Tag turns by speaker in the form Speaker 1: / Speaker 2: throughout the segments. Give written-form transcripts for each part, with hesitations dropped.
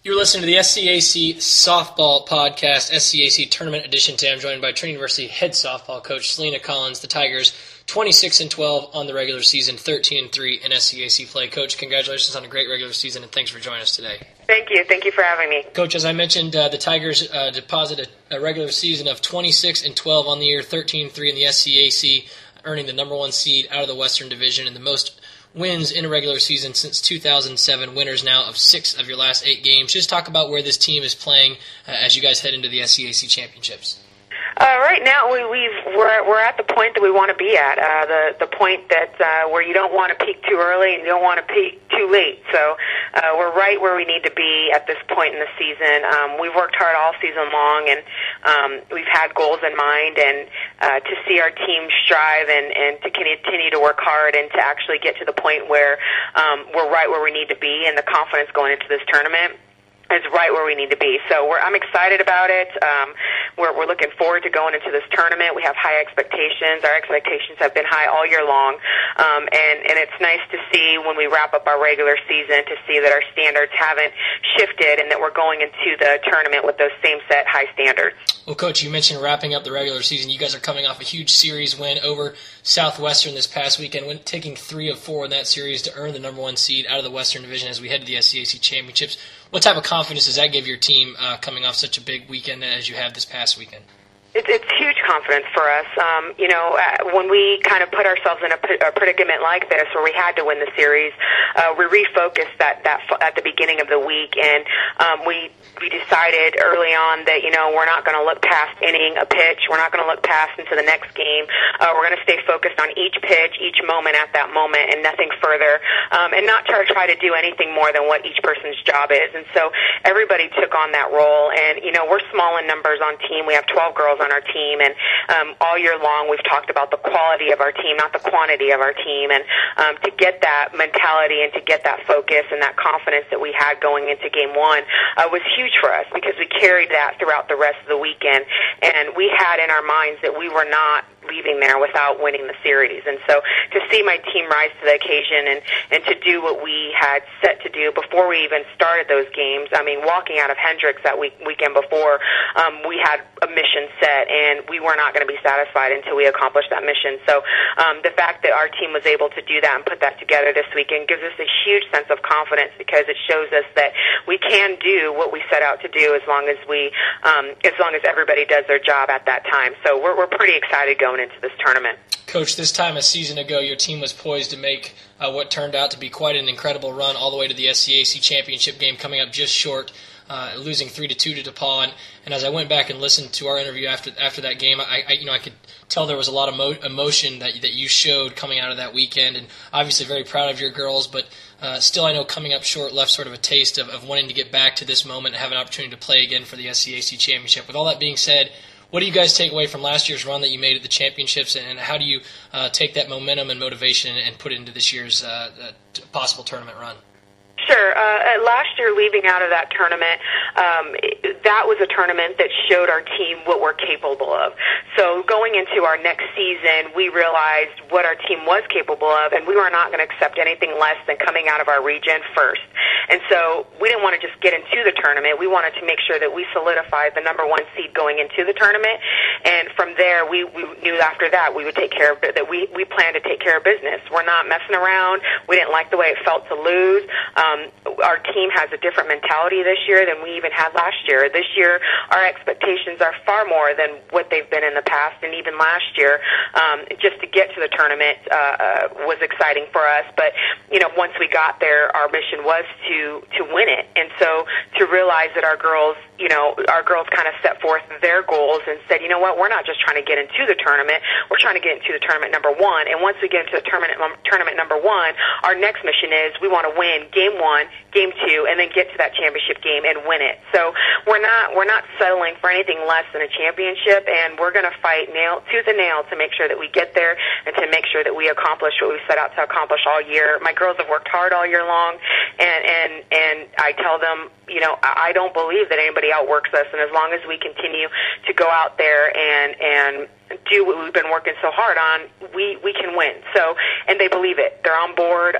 Speaker 1: You're listening to the SCAC Softball Podcast, SCAC Tournament Edition. Today I'm joined by Trinity University head softball coach Selena Collins. The Tigers 26-12 on the regular season, 13-3 in SCAC play. Coach, congratulations on a great regular season, and thanks for joining us today.
Speaker 2: Thank you. Thank you for having me.
Speaker 1: Coach, as I mentioned, the Tigers deposited a regular season of 26-12 on the year, 13-3 in the SCAC, earning the number one seed out of the Western Division and the most wins in a regular season since 2007, winners now of 6 of your last 8 games. Just talk about where this team is playing as you guys head into the SCAC championships.
Speaker 2: Right now, we're at the point that we want to be at, the point that where you don't want to peak too early and you don't want to peak too late. So we're right where we need to be at this point in the season. We've worked hard all season long, and we've had goals in mind, and to see our team strive and to continue to work hard and to actually get to the point where we're right where we need to be, and the confidence going into this tournament is right where we need to be. So I'm excited about it. We're looking forward to going into this tournament. We have high expectations. Our expectations have been high all year long. And it's nice to see when we wrap up our regular season to see that our standards haven't shifted and that we're going into the tournament with those same set high standards.
Speaker 1: Well, Coach, you mentioned wrapping up the regular season. You guys are coming off a huge series win over Southwestern this past weekend, taking 3 of 4 in that series to earn the number one seed out of the Western Division as we head to the SCAC championships. What type of confidence does that give your team coming off such a big weekend as you have this past weekend?
Speaker 2: It's huge confidence for us. When we kind of put ourselves in a predicament like this where we had to win the series, we refocused that at the beginning of the week, and we decided early on that, we're not going to look past inning a pitch. We're not going to look past into the next game. We're going to stay focused on each pitch, each moment at that moment, and nothing further, and not try to do anything more than what each person's job is. And so everybody took on that role, and, we're small in numbers on team. We have 12 girls on our team, and all year long we've talked about the quality of our team, not the quantity of our team, and to get that mentality and to get that focus and that confidence that we had going into game one was huge for us because we carried that throughout the rest of the weekend, and we had in our minds that we were not leaving there without winning the series. And so to see my team rise to the occasion and to do what we had set to do before we even started those games, walking out of Hendricks that weekend before, we had a mission set, and we were not going to be satisfied until we accomplished that mission. So the fact that our team was able to do that and put that together this weekend gives us a huge sense of confidence because it shows us that we can do what we set out to do as long as everybody does their job at that time. So we're pretty excited going into this tournament.
Speaker 1: Coach, this time a season ago, your team was poised to make what turned out to be quite an incredible run all the way to the SCAC championship game, coming up just short, losing 3-2 to DePaul. And as I went back and listened to our interview after that game, I could tell there was a lot of emotion that you showed coming out of that weekend, and obviously very proud of your girls, but still I know coming up short left sort of a taste of wanting to get back to this moment and have an opportunity to play again for the SCAC championship. With all that being said, what do you guys take away from last year's run that you made at the championships, and how do you take that momentum and motivation and put it into this year's possible tournament run?
Speaker 2: Sure. Last year, leaving out of that tournament, that was a tournament that showed our team what we're capable of. So going into our next season, we realized what our team was capable of, and we were not going to accept anything less than coming out of our region first. And so we didn't want to just get into the tournament. We wanted to make sure that we solidified the number one seed going into the tournament. And from there, we knew after that we would take care of that. We planned to take care of business. We're not messing around. We didn't like the way it felt to lose. Our team has a different mentality this year than we even had last year. This year, our expectations are far more than what they've been in the past, and even last year, just to get to the tournament was exciting for us. But once we got there, our mission was to win it, and so to realize that our girls kind of set forth their goals and said, we're not just trying to get into the tournament, we're trying to get into the tournament number one. And once we get into the tournament number one, our next mission is we want to win game one, game two, and then get to that championship game and win it. So we're not settling for anything less than a championship, and we're going to fight tooth and nail to make sure that we get there and to make sure that we accomplish what we set out to accomplish all year. My girls have worked hard all year long, and I tell them, I don't believe that anybody outworks us, and as long as we continue to go out there and do what we've been working so hard on, we can win. So, and they believe it. They're on board.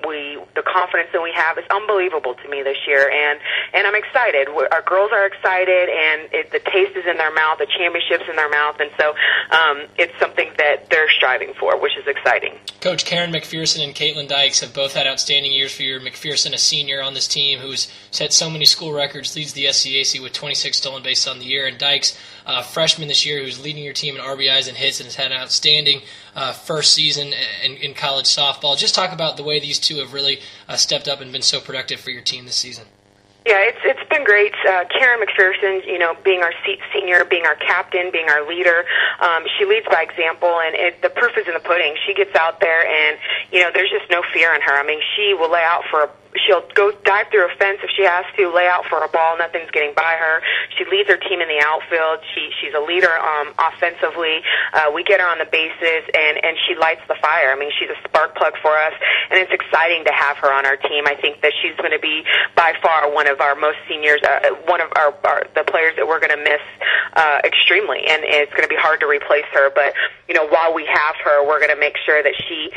Speaker 2: The confidence that we have is unbelievable to me this year, and I'm excited. Our girls are excited, and the taste is in their mouth, the championship's in their mouth, and so it's something that they're striving for, which is exciting.
Speaker 1: Coach, Karen McPherson and Caitlin Dykes have both had outstanding years for you. McPherson, a senior on this team who's set so many school records, leads the SCAC with 26 stolen bases on the year, and Dykes, freshman this year, who's leading your team in RBIs and hits and has had an outstanding first season in college softball. Just talk about the way these two have really stepped up and been so productive for your team this season.
Speaker 2: Yeah, it's been great. Karen McPherson, being our senior, being our captain, being our leader, she leads by example, and the proof is in the pudding. She gets out there, and there's just no fear in her. I mean, she will lay out for she'll go dive through a fence if she has to, lay out for a ball, nothing's getting by her. She leads her team in the outfield. She's a leader offensively. We get her on the bases, and she lights the fire. I mean, she's a spark plug for us, and it's exciting to have her on our team. I think that she's going to be by far one of our most seniors, one of the players that we're going to miss extremely, and it's going to be hard to replace her. But while we have her, we're going to make sure that she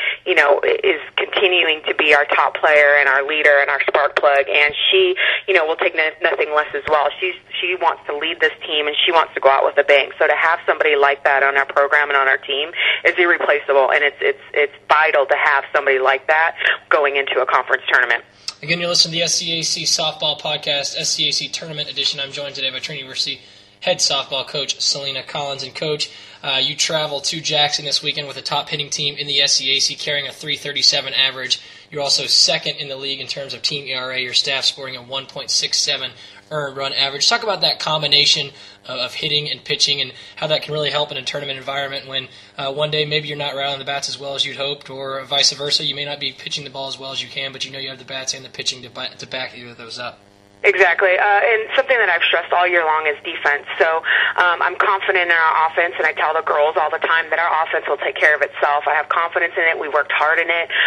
Speaker 2: is continuing to be our top player and our leader and our spark plug, and she will take nothing less as well. She wants to lead this team, and she wants to go out with a bang. So to have somebody like that on our program and on our team is irreplaceable, and it's vital to have somebody like that going into a conference tournament.
Speaker 1: Again, you're listening to the SCAC Softball Podcast, SCAC Tournament Edition. I'm joined today by Trinity University head softball coach Selena Collins. And Coach, you travel to Jackson this weekend with a top hitting team in the SCAC carrying a .337 average. You're also second in the league in terms of team ERA. Your staff scoring a 1.67 earned run average. Talk about that combination of hitting and pitching and how that can really help in a tournament environment when one day maybe you're not rattling the bats as well as you'd hoped, or vice versa. You may not be pitching the ball as well as you can, but you have the bats and the pitching to back either of those up.
Speaker 2: Exactly, and something that I've stressed all year long is defense. So I'm confident in our offense, and I tell the girls all the time that our offense will take care of itself. I have confidence in it. We worked hard in it.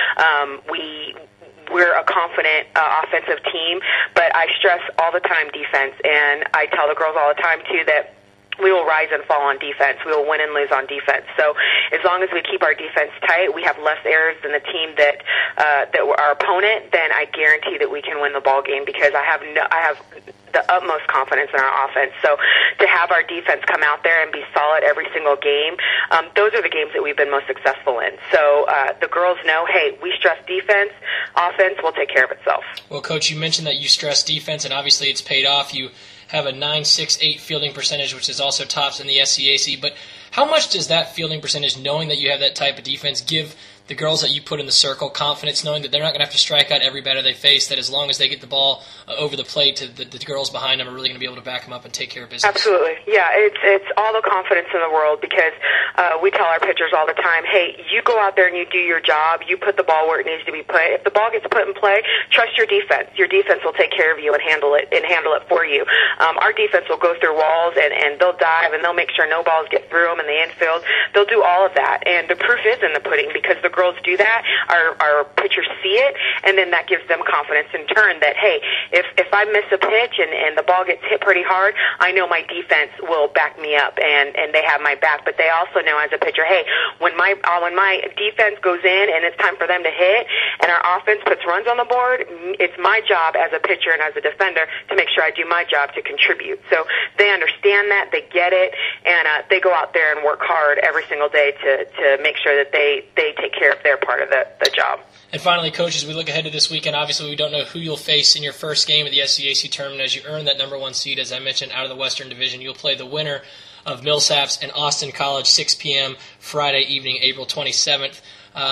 Speaker 2: We're a confident offensive team, but I stress all the time defense, and I tell the girls all the time, too, that we will rise and fall on defense. We will win and lose on defense. So as long as we keep our defense tight, we have less errors than the team that our opponent, then I guarantee that we can win the ball game, because I have the utmost confidence in our offense. So to have our defense come out there and be solid every single game, those are the games that we've been most successful in. So the girls know, hey, we stress defense, offense will take care of itself.
Speaker 1: Well, Coach, you mentioned that you stress defense, and obviously it's paid off. You have a .968 fielding percentage, which is also tops in the SCAC. But how much does that fielding percentage, knowing that you have that type of defense, give the girls that you put in the circle confidence, knowing that they're not going to have to strike out every batter they face, that as long as they get the ball over the plate, the girls behind them are really going to be able to back them up and take care of business?
Speaker 2: Absolutely. Yeah, it's all the confidence in the world, because we tell our pitchers all the time, hey, you go out there and you do your job. You put the ball where it needs to be put. If the ball gets put in play, trust your defense. Your defense will take care of you and handle it for you. Our defense will go through walls, and they'll dive, and they'll make sure no balls get through them in the infield. They'll do all of that, and the proof is in the pudding, because the girls do that. Our pitchers see it, and then that gives them confidence in turn that, hey, if I miss a pitch and the ball gets hit pretty hard, I know my defense will back me up, and they have my back. But they also know as a pitcher, hey, when my defense goes in and it's time for them to hit, and our offense puts runs on the board, it's my job as a pitcher and as a defender to make sure I do my job to contribute. So they understand that, they get it, and they go out there and work hard every single day to make sure that they take care of their part of the job.
Speaker 1: And finally, Coach, as we look ahead to this weekend, obviously we don't know who you'll face in your first game of the SCAC tournament as you earn that number one seed, as I mentioned, out of the Western Division. You'll play the winner of Millsaps and Austin College, 6 p.m. Friday evening, April 27th.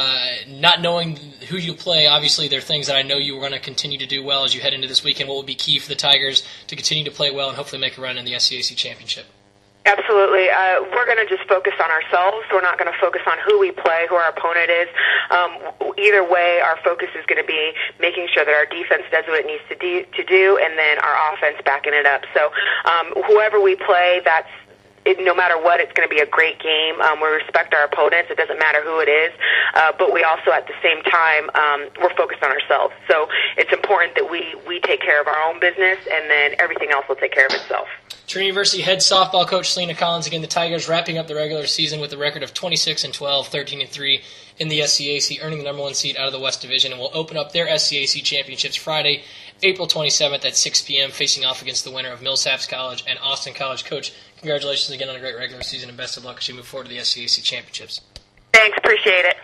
Speaker 1: Not knowing who you play, obviously there are things that I know you are going to continue to do well as you head into this weekend. What will be key for the Tigers to continue to play well and hopefully make a run in the SCAC championship?
Speaker 2: Absolutely. We're going to just focus on ourselves. We're not going to focus on who we play, who our opponent is. Either way, our focus is going to be making sure that our defense does what it needs to do, and then our offense backing it up. So whoever we play, no matter what, it's going to be a great game. We respect our opponents. It doesn't matter who it is. But we also, at the same time, we're focused on ourselves. So it's important that we take care of our own business, and then everything else will take care of itself.
Speaker 1: Trinity University head softball coach Selena Collins. Again, the Tigers wrapping up the regular season with a record of 26-12, 13-3 in the SCAC, earning the number 1 seed out of the West Division, and will open up their SCAC championships Friday, April 27th at 6 p.m., facing off against the winner of Millsaps College and Austin College. Coach, congratulations again on a great regular season, and best of luck as you move forward to the SCAC championships.
Speaker 2: Thanks, appreciate it.